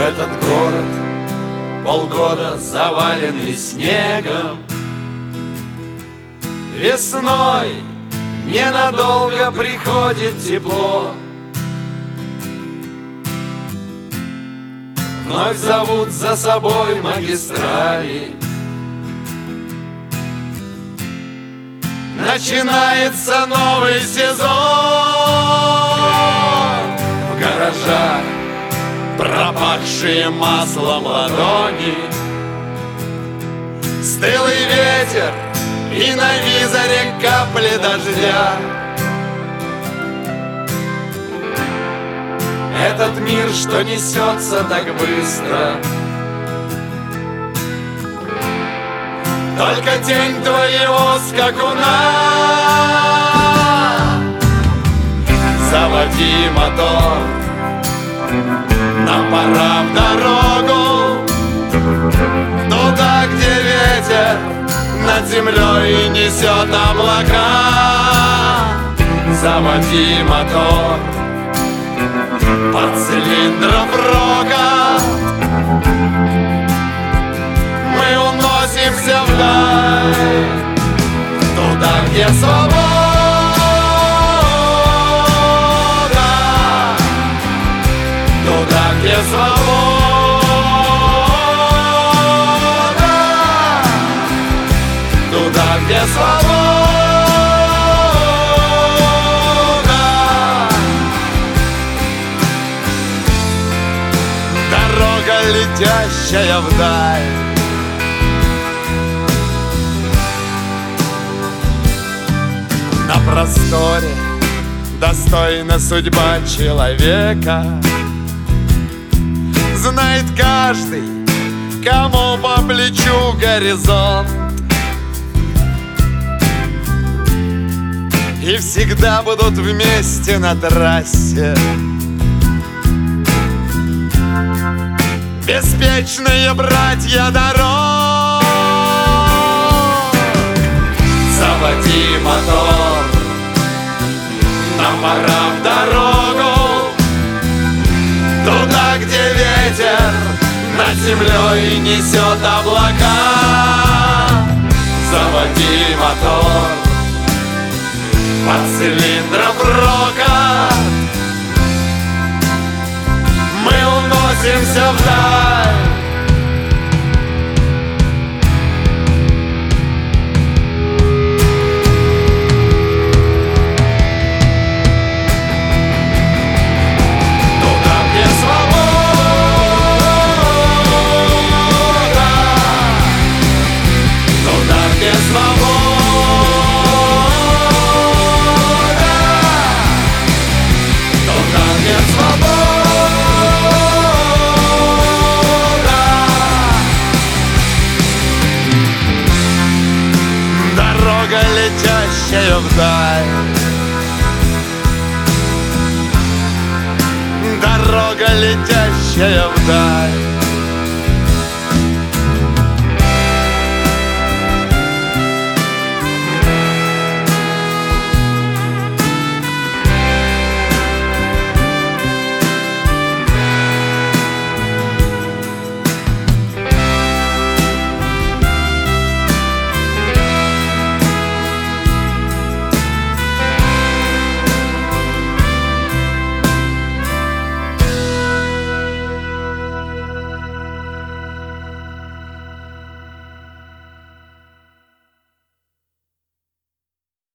этот город полгода заваленный снегом. Весной ненадолго приходит тепло, вновь зовут за собой магистрали. Начинается новый сезон. В гаражах пропахшие маслом ладони, стылый ветер и на визоре капли дождя. Этот мир, что несется так быстро, только тень твоего скакуна. Заводи мотор, нам пора в дорогу, туда, где ветер над землей несет облака. Заводи мотор, под цилиндром рокот мы уносимся вдаль, туда, где свобода, туда, где свобода, туда, где свобода. Дорога, летящая вдаль, на просторе достойна судьба человека. Знает каждый, кому по плечу горизонт, и всегда будут вместе на трассе беспечные братья дорог. Заводи мотор, нам пора в дорогу, туда, где ветер над землей несет облака. Заводи мотор, под цилиндром рокот мы уносимся вдаль. Летящая вдаль, дорога, летящая вдаль.